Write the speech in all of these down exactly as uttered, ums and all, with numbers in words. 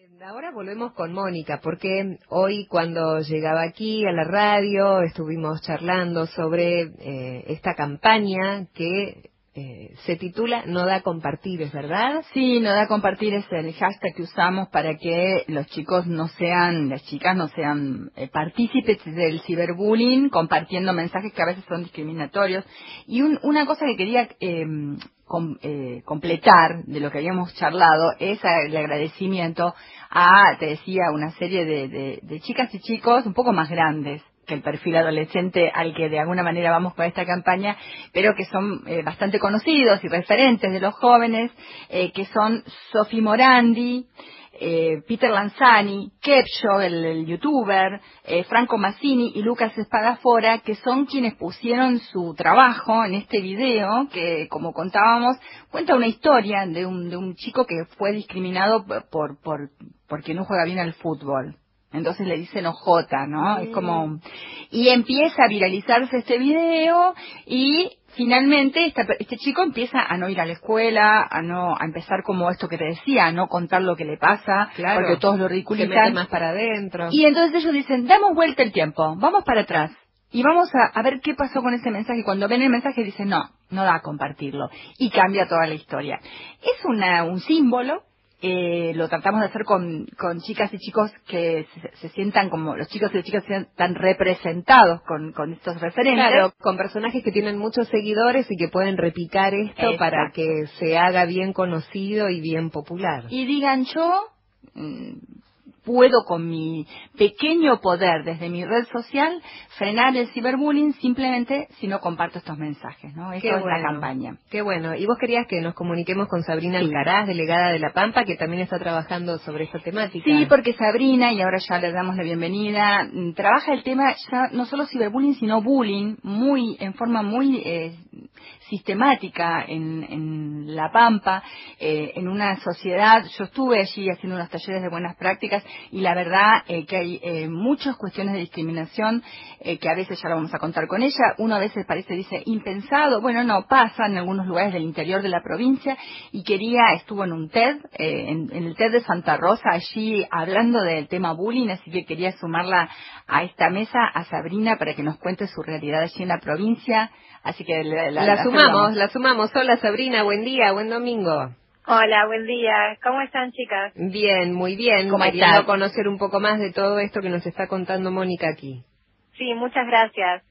Ahora volvemos con Mónica, porque hoy cuando llegaba aquí a la radio estuvimos charlando sobre eh, esta campaña que eh, se titula No da compartir, ¿es verdad? Sí, No da compartir es el hashtag que usamos para que los chicos no sean, las chicas no sean eh, partícipes del ciberbullying, compartiendo mensajes que a veces son discriminatorios. Y un, una cosa que quería eh, com, eh, completar de lo que habíamos charlado es el agradecimiento a, te decía, una serie de, de, de chicas y chicos un poco más grandes que el perfil adolescente al que de alguna manera vamos con esta campaña, pero que son eh, bastante conocidos y referentes de los jóvenes, eh, que son Sofi Morandi, eh, Peter Lanzani, Kepcho, el, el youtuber, eh, Franco Massini y Lucas Espadafora, que son quienes pusieron su trabajo en este video, que como contábamos, cuenta una historia de un, de un chico que fue discriminado por, por, porque no juega bien al fútbol. Entonces le dicen ojota, ¿no? Mm. Es como... Y empieza a viralizarse este video y finalmente esta, este chico empieza a no ir a la escuela, a no a empezar como esto que te decía, a no contar lo que le pasa, Claro, porque todos lo se ridiculizan. mete más para adentro. Y entonces ellos dicen, damos vuelta el tiempo, vamos para atrás. Y vamos a, a ver qué pasó con ese mensaje. Y cuando ven el mensaje dicen, no, no da a compartirlo. Y cambia toda la historia. Es una, un símbolo. Eh, lo tratamos de hacer con, con chicas y chicos que se, se sientan como, los chicos y las chicas se sientan representados con, con estos referentes. Claro, con personajes que tienen muchos seguidores y que pueden repicar esto. Exacto. Para que se haga bien conocido y bien popular. Y digan, yo mmm, puedo con mi pequeño poder desde mi red social frenar el ciberbullying simplemente si no comparto estos mensajes, ¿no? Eso Qué es bueno, la campaña. Qué bueno. Y vos querías que nos comuniquemos con Sabrina Sí. Alcaraz, delegada de La Pampa, que también está trabajando sobre esta temática. Sí, porque Sabrina, y ahora ya le damos la bienvenida, trabaja el tema ya no solo ciberbullying, sino bullying, muy en forma muy eh, sistemática en, en La Pampa, eh, en una sociedad. Yo estuve allí haciendo unos talleres de buenas prácticas y la verdad eh, que hay eh, muchas cuestiones de discriminación eh, que a veces ya lo vamos a contar con ella. Uno a veces parece, dice, impensado. Bueno, no, pasa en algunos lugares del interior de la provincia. Y quería, estuvo en un TED, eh, en, en el TED de Santa Rosa, allí hablando del tema bullying, así que quería sumarla a esta mesa, a Sabrina, para que nos cuente su realidad allí en la provincia. Así que la, la, la, la sumamos, saludamos. la sumamos. Hola Sabrina, buen día, buen domingo. Hola, buen día. ¿Cómo están, chicas? Bien, muy bien. ¿Cómo Queriendo estás? conocer un poco más de todo esto que nos está contando Mónica aquí. Sí, muchas gracias.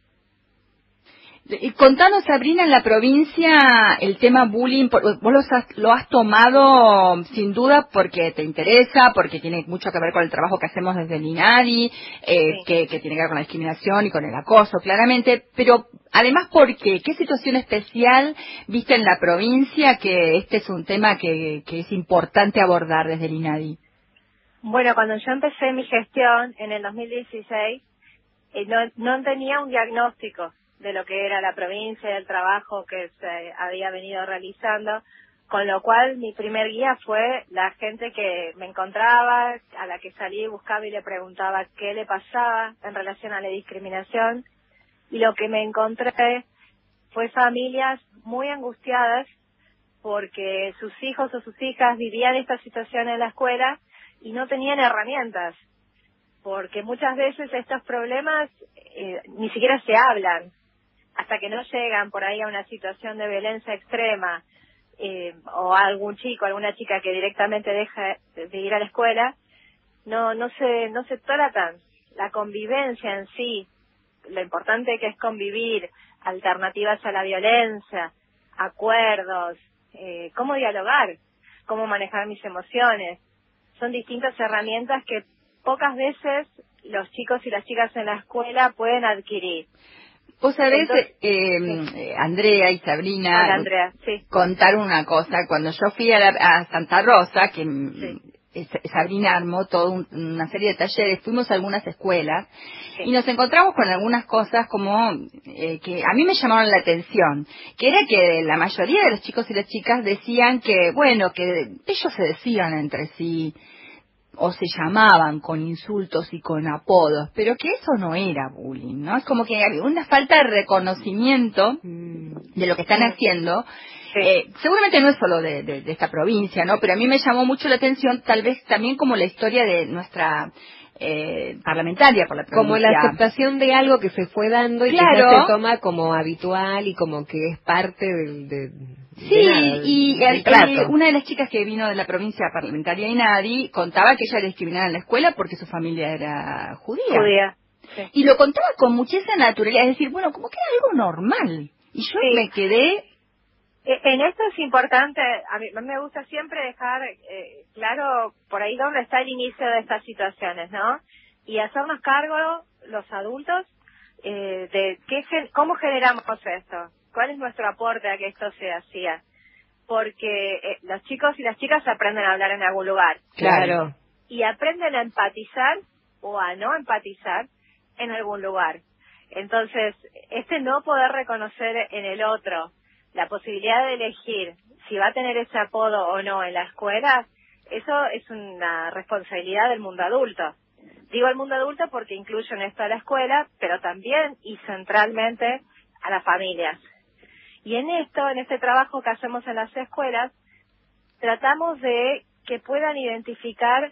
Y contanos, Sabrina, en la provincia el tema bullying, vos lo has, lo has tomado sin duda porque te interesa, porque tiene mucho que ver con el trabajo que hacemos desde el INADI, eh, Sí. que, que tiene que ver con la discriminación y con el acoso, claramente, pero además, ¿por qué? ¿Qué situación especial viste en la provincia que este es un tema que, que es importante abordar desde el INADI? Bueno, cuando yo empecé mi gestión en el dos mil dieciséis, eh, no, no tenía un diagnóstico de lo que era la provincia y el trabajo que se había venido realizando, con lo cual mi primer guía fue la gente que me encontraba, a la que salí, buscaba y le preguntaba qué le pasaba en relación a la discriminación, y lo que me encontré fue familias muy angustiadas porque sus hijos o sus hijas vivían esta situación en la escuela y no tenían herramientas, porque muchas veces estos problemas eh, ni siquiera se hablan, hasta que no llegan por ahí a una situación de violencia extrema, eh, o a algún chico, alguna chica que directamente deja de ir a la escuela, no no se no se tratan. La convivencia en sí, lo importante que es convivir, alternativas a la violencia, acuerdos, eh, cómo dialogar, cómo manejar mis emociones, son distintas herramientas que pocas veces los chicos y las chicas en la escuela pueden adquirir. Vos sabés, Entonces, eh, sí. eh, Andrea y Sabrina, Hola, Andrea, sí. contar una cosa. Cuando yo fui a, la, a Santa Rosa, que Sí. eh, Sabrina armó toda un, una serie de talleres, fuimos a algunas escuelas Sí. y nos encontramos con algunas cosas como eh, que a mí me llamaron la atención, que era que la mayoría de los chicos y las chicas decían que, bueno, que ellos se decían entre sí, o se llamaban con insultos y con apodos, pero que eso no era bullying, ¿no? Es como que había una falta de reconocimiento de lo que están haciendo. Sí. Eh, seguramente no es solo de, de, de esta provincia, ¿no? Pero a mí me llamó mucho la atención, tal vez también como la historia de nuestra eh, parlamentaria por la provincia. Como la aceptación de algo que se fue dando y claro. que ya se toma como habitual y como que es parte del... De, sí, de nada, y, del y trato. una de las chicas que vino de la provincia parlamentaria Inadi contaba que ella era discriminada en la escuela porque su familia era judía. Judía. Sí. Y lo contaba con muchísima naturalidad, es decir, bueno, como que era algo normal. Y yo Sí. me quedé... En esto es importante, a mí me gusta siempre dejar eh, claro por ahí dónde está el inicio de estas situaciones, ¿no? Y hacernos cargo los adultos eh, de qué, cómo generamos esto, cuál es nuestro aporte a que esto se hacía. Porque eh, los chicos y las chicas aprenden a hablar en algún lugar. Claro. Y aprenden a empatizar o a no empatizar en algún lugar. Entonces, este no poder reconocer en el otro la posibilidad de elegir si va a tener ese apodo o no en la escuela, eso es una responsabilidad del mundo adulto. Digo el mundo adulto porque incluyo en esto a la escuela, pero también y centralmente a las familias. Y en esto, en este trabajo que hacemos en las escuelas, tratamos de que puedan identificar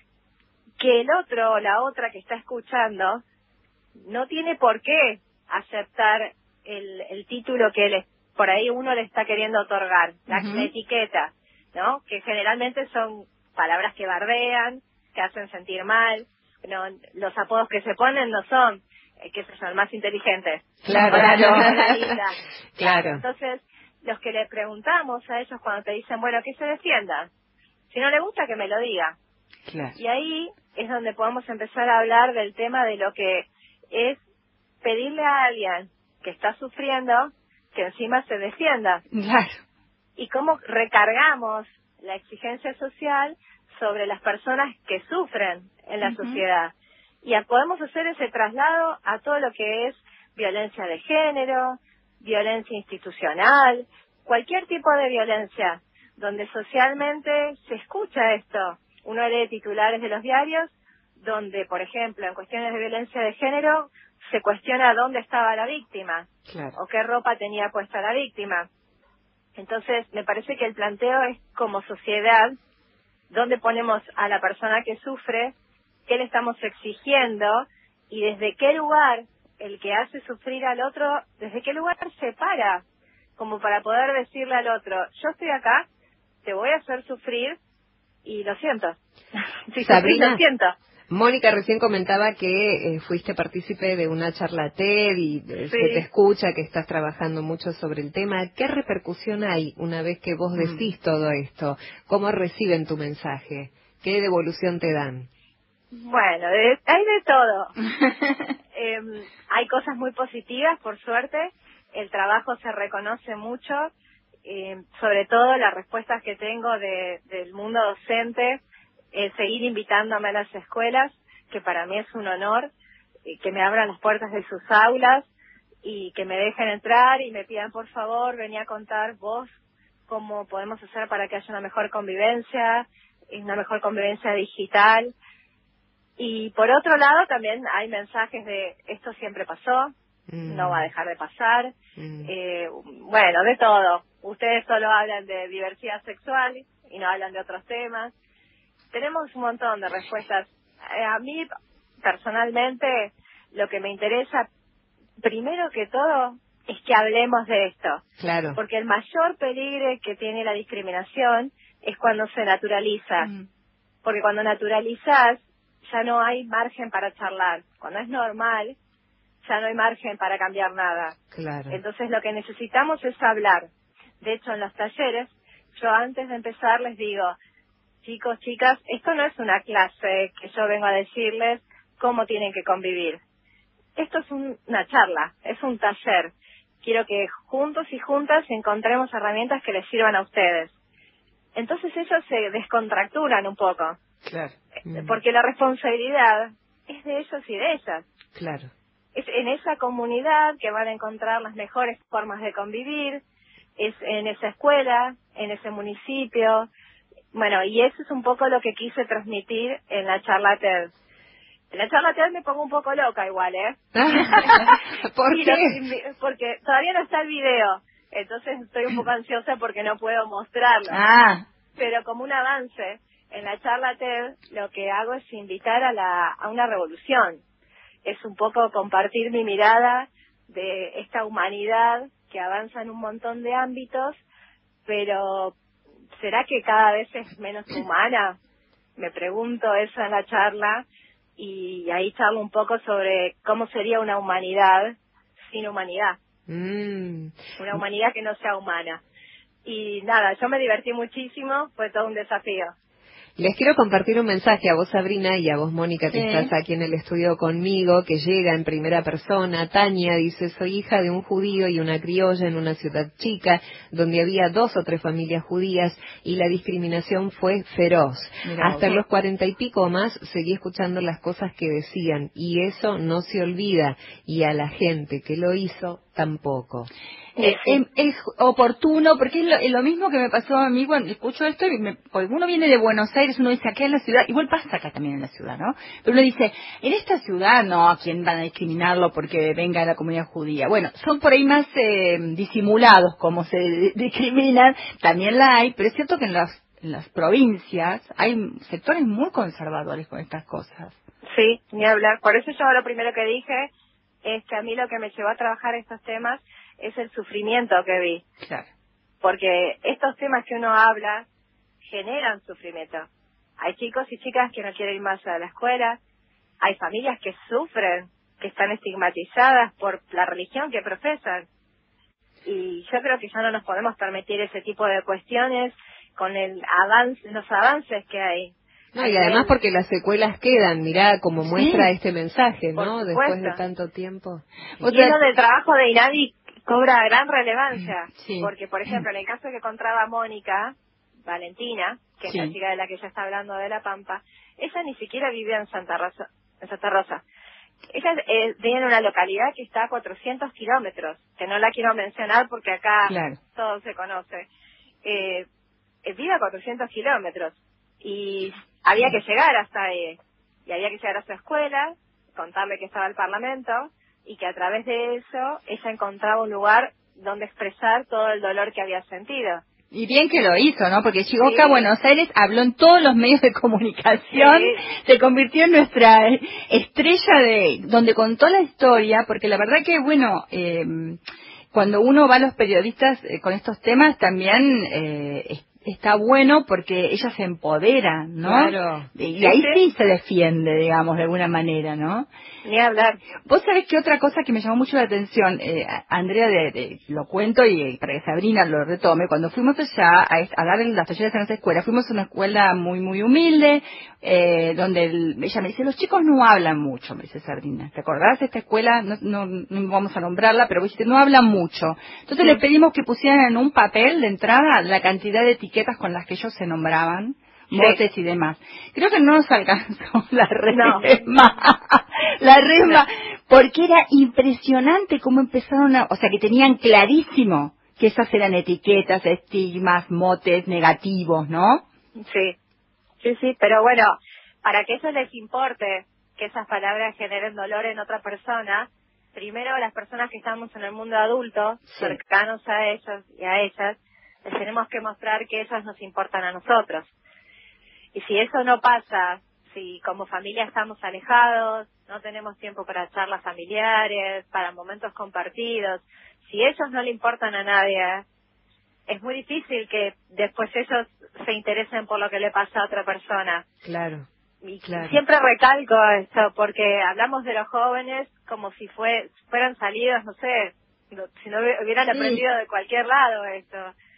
que el otro o la otra que está escuchando no tiene por qué aceptar el, el título que él por ahí uno le está queriendo otorgar, la, uh-huh. la etiqueta, ¿no? Que generalmente son palabras que bardean, que hacen sentir mal, no, los apodos que se ponen no son, eh, que son más inteligentes. Claro. Claro. Claro. Entonces, los que le preguntamos a ellos cuando te dicen, bueno, que se defiendan, si no le gusta que me lo diga. Claro. Y ahí es donde podemos empezar a hablar del tema de lo que es pedirle a alguien que está sufriendo que encima se defienda. Claro. Y cómo recargamos la exigencia social sobre las personas que sufren en la uh-huh. sociedad. Y a, podemos hacer ese traslado a todo lo que es violencia de género, violencia institucional, cualquier tipo de violencia, donde socialmente se escucha esto. Uno lee titulares de los diarios, donde, por ejemplo, en cuestiones de violencia de género, se cuestiona dónde estaba la víctima, claro. o qué ropa tenía puesta la víctima. Entonces, me parece que el planteo es como sociedad, dónde ponemos a la persona que sufre, qué le estamos exigiendo, y desde qué lugar el que hace sufrir al otro, desde qué lugar se para, como para poder decirle al otro, yo estoy acá, te voy a hacer sufrir, y lo siento. Si Sabrina, sufrís, lo siento. Mónica recién comentaba que eh, fuiste partícipe de una charla TED y eh, Sí. que te escucha, que estás trabajando mucho sobre el tema. ¿Qué repercusión hay una vez que vos decís mm. todo esto? ¿Cómo reciben tu mensaje? ¿Qué devolución te dan? Bueno, de, hay de todo. eh, hay cosas muy positivas, por suerte. El trabajo se reconoce mucho. Eh, sobre todo las respuestas que tengo de, del mundo docente, eh, seguir invitándome a las escuelas, que para mí es un honor, eh, que me abran las puertas de sus aulas y que me dejen entrar y me pidan, por favor, vení a contar vos cómo podemos hacer para que haya una mejor convivencia, una mejor convivencia digital. Y por otro lado también hay mensajes de esto siempre pasó, mm. no va a dejar de pasar, mm. eh, bueno, de todo. Ustedes solo hablan de diversidad sexual y no hablan de otros temas. Tenemos un montón de respuestas. Eh, a mí, personalmente, lo que me interesa, primero que todo, es que hablemos de esto. Claro. Porque el mayor peligro que tiene la discriminación es cuando se naturaliza. Mm. Porque cuando naturalizás, ya no hay margen para charlar. Cuando es normal, ya no hay margen para cambiar nada. Claro. Entonces, lo que necesitamos es hablar. De hecho, en los talleres, yo antes de empezar les digo, chicos, chicas, esto no es una clase que yo vengo a decirles cómo tienen que convivir. Esto es un, una charla, es un taller. Quiero que juntos y juntas encontremos herramientas que les sirvan a ustedes. Entonces ellos se descontracturan un poco. Claro. Mm. Porque la responsabilidad es de ellos y de ellas. Claro. Es en esa comunidad que van a encontrar las mejores formas de convivir, es en esa escuela, en ese municipio, Bueno, y eso es un poco lo que quise transmitir en la charla TED. En la charla TED me pongo un poco loca igual, ¿eh? ¿Por y qué? Los, porque todavía no está el video, entonces estoy un poco ansiosa porque no puedo mostrarlo. Ah. Pero como un avance, en la charla TED lo que hago es invitar a, la, a una revolución. Es un poco compartir mi mirada de esta humanidad que avanza en un montón de ámbitos, pero ¿será que cada vez es menos humana? Me pregunto eso en la charla, y ahí charlo un poco sobre cómo sería una humanidad sin humanidad. Mm. Una humanidad que no sea humana. Y nada, yo me divertí muchísimo, fue todo un desafío. Les quiero compartir un mensaje a vos, Sabrina, y a vos, Mónica, que Sí. estás aquí en el estudio conmigo, que llega en primera persona. Tania dice: soy hija de un judío y una criolla en una ciudad chica, donde había dos o tres familias judías, y la discriminación fue feroz. Mirá Hasta vos. los cuarenta y pico más seguí escuchando las cosas que decían, y eso no se olvida, y a la gente que lo hizo tampoco. Eh, es, es oportuno, porque es lo, es lo mismo que me pasó a mí cuando escucho esto, y me, porque uno viene de Buenos Aires, uno dice acá en la ciudad, igual pasa acá también en la ciudad, ¿no? Pero uno dice, en esta ciudad no, ¿a quién van a discriminarlo porque venga de la comunidad judía? Bueno, son por ahí más eh, disimulados como se discriminan, también la hay, pero es cierto que en las, en las provincias hay sectores muy conservadores con estas cosas. Sí, ni hablar. Por eso yo lo primero que dije es que a mí lo que me llevó a trabajar estos temas es el sufrimiento que vi. Claro. Porque estos temas que uno habla generan sufrimiento. Hay chicos y chicas que no quieren ir más a la escuela, hay familias que sufren, que están estigmatizadas por la religión que profesan. Y yo creo que ya no nos podemos permitir ese tipo de cuestiones con el avance, los avances que hay. No, y además porque las secuelas quedan, mirá, como muestra Sí, este mensaje, por ¿no? supuesto. Después de tanto tiempo. Y eso del trabajo de INADI cobra gran relevancia, Sí. porque, por ejemplo, en el caso que contaba Mónica, Valentina, que Sí. es la chica de la que ella está hablando de La Pampa, ella ni siquiera vivía en Santa Rosa. En Santa Rosa. Ella eh, vive en una localidad que está a cuatrocientos kilómetros, que no la quiero mencionar porque acá Claro. todo se conoce. Eh, eh, vive a cuatrocientos kilómetros y había que llegar hasta ahí, y había que llegar a su escuela, contarle que estaba el Parlamento, y que a través de eso ella encontraba un lugar donde expresar todo el dolor que había sentido. Y bien que lo hizo, ¿no? Porque llegó Sí. acá a Buenos Aires, habló en todos los medios de comunicación, Sí. se convirtió en nuestra estrella de donde contó la historia, porque la verdad que, bueno, eh, cuando uno va a los periodistas eh, con estos temas también eh, es- está bueno porque ella se empodera, ¿no? Claro. Y ahí sí se defiende, digamos, de alguna manera, ¿no? Ni hablar. Vos sabés que otra cosa que me llamó mucho la atención, eh, Andrea, de, de- lo cuento y eh, para que Sabrina lo retome, cuando fuimos allá a, es- a dar las talleres en esa escuela, fuimos a una escuela muy, muy humilde, eh, donde el- ella me dice, los chicos no hablan mucho, me dice Sabrina, ¿te acordás de esta escuela? No, no, no vamos a nombrarla, pero vos dijiste, no hablan mucho. Entonces Sí. les pedimos que pusieran en un papel de entrada la cantidad de etiquetas con las que ellos se nombraban, Sí. motes y demás. Creo que no nos alcanzó la No. resma, la resma, porque era impresionante cómo empezaron a, o sea, que tenían clarísimo que esas eran etiquetas, estigmas, motes negativos, ¿no? Sí, sí, sí, pero bueno, para que eso les importe, que esas palabras generen dolor en otra persona, primero las personas que estamos en el mundo adulto, Sí. cercanos a ellos y a ellas, les tenemos que mostrar que ellas nos importan a nosotros. Y si eso no pasa, si como familia estamos alejados, no tenemos tiempo para charlas familiares, para momentos compartidos, si ellos no le importan a nadie, es muy difícil que después ellos se interesen por lo que le pasa a otra persona. Claro. Y Claro. siempre recalco esto, porque hablamos de los jóvenes como si fue, fueran salidos, no sé, no- si no hubi- hubieran Sí. aprendido de cualquier lado esto.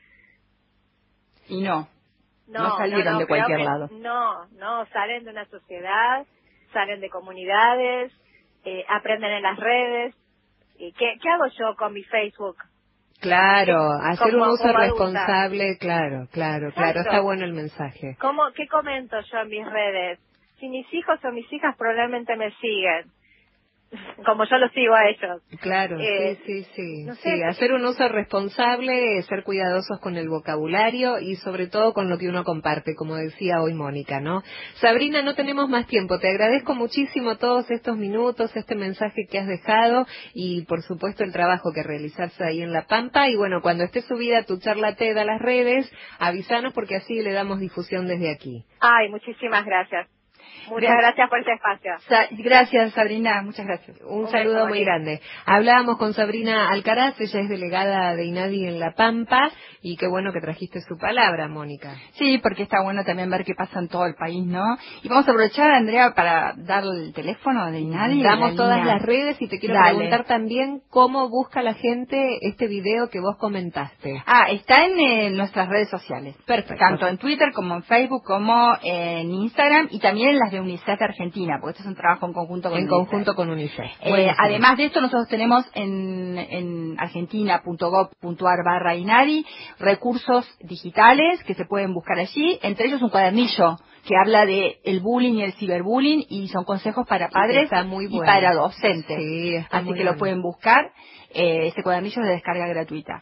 Y no, No, no salieron no, de creo cualquier que lado. No, no, salen de una sociedad, salen de comunidades, eh, aprenden en las redes. ¿Y qué, qué hago yo con mi Facebook? Claro, hacer Como- un uso como adulta. responsable, claro, claro, claro, Exacto. está bueno el mensaje. ¿Cómo, ¿Qué comento yo en mis redes? Si mis hijos o mis hijas probablemente me siguen. como yo los sigo a ellos. Claro, Eh, sí, sí, sí. no Sí, sé. hacer un uso responsable, ser cuidadosos con el vocabulario y sobre todo con lo que uno comparte, como decía hoy Mónica, ¿no? Sabrina, no tenemos más tiempo. Te agradezco muchísimo todos estos minutos, este mensaje que has dejado y, por supuesto, el trabajo que realizás ahí en La Pampa. Y bueno, cuando esté subida tu charla TED a las redes, avísanos porque así le damos difusión desde aquí. Ay, muchísimas gracias. Muchas Gracias. gracias por este espacio. Sa- gracias, Sabrina, muchas gracias. Un, Un saludo beso, muy Moni. grande. Hablábamos con Sabrina Alcaraz, ella es delegada de INADI en La Pampa, y qué bueno que trajiste su palabra, Mónica. Sí, porque está bueno también ver qué pasa en todo el país, ¿no? Y vamos a aprovechar, Andrea, para dar el teléfono de INADI. Damos la todas línea. las redes y te quiero Dale. preguntar también cómo busca la gente este video que vos comentaste. Ah, está en eh, nuestras redes sociales. Perfecto. Tanto en Twitter como en Facebook como en Instagram y también en las de UNICEF de Argentina, porque esto es un trabajo en conjunto con En UNICEF. conjunto con UNICEF. Eh, Buenísimo. además de esto, nosotros tenemos en, en argentina punto gov punto ar barra INADI recursos digitales que se pueden buscar allí, entre ellos un cuadernillo que habla de el bullying y el ciberbullying y son consejos para padres Está muy y bueno. para docentes. Sí, está Así muy que lo bueno. pueden buscar. Eh, ese cuadernillo es de descarga gratuita.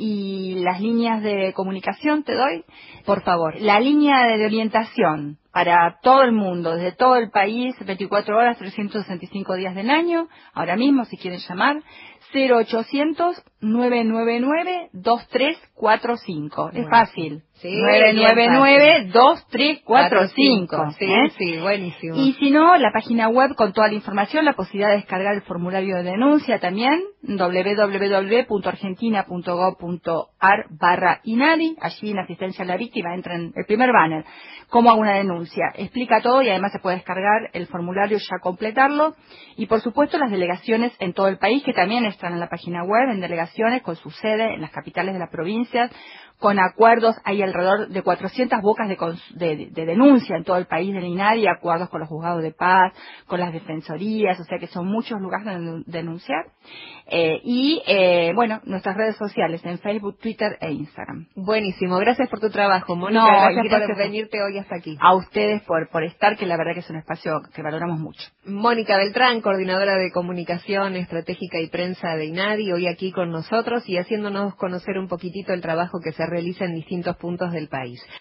Y las líneas de comunicación te doy. Por favor. La línea de orientación para todo el mundo, desde todo el país, veinticuatro horas, trescientos sesenta y cinco días del año. Ahora mismo, si quieren llamar, cero ochocientos, nueve nueve nueve, dos tres cuatro cinco. Es Bueno. fácil. Sí, nueve nueve nueve, dos tres cuatro cinco. Sí, ¿eh? sí, buenísimo. Y si no, la página web con toda la información, la posibilidad de descargar el formulario de denuncia también, doble u doble u doble u punto argentina punto gov punto ar barra INADI, allí en asistencia a la víctima entra en el primer banner, cómo hago una denuncia. Explica todo y además se puede descargar el formulario y ya completarlo. Y por supuesto las delegaciones en todo el país, que también están en la página web, en delegaciones con su sede en las capitales de las provincias, con acuerdos, hay alrededor de cuatrocientas bocas de, de, de denuncia en todo el país del INADI, acuerdos con los juzgados de paz, con las defensorías, o sea que son muchos lugares donde denunciar. Eh, y, eh, bueno, nuestras redes sociales en Facebook, Twitter e Instagram. Buenísimo, gracias por tu trabajo, Mónica, No, gracias, y gracias por por- venirte hoy hasta aquí. A ustedes por, por estar, que la verdad que es un espacio que valoramos mucho. Mónica Beltrán, coordinadora de comunicación estratégica y prensa de INADI, hoy aquí con nosotros y haciéndonos conocer un poquitito el trabajo que se realiza en distintos puntos del país.